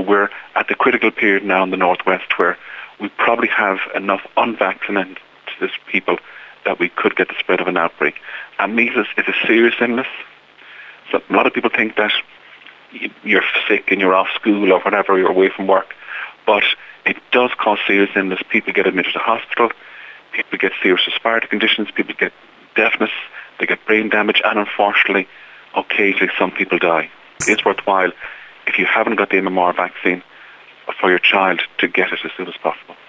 we're at the critical period now in the Northwest where we probably have enough unvaccinated people that we could get the spread of an outbreak. And measles is a serious illness. So a lot of people think that you're sick and you're off school or whatever, you're away from work. But it does cause serious illness. People get admitted to hospital. People get serious respiratory conditions. People get deafness. They get brain damage. And unfortunately, occasionally some people die. It's worthwhile, if you haven't got the MMR vaccine, for your child to get it as soon as possible.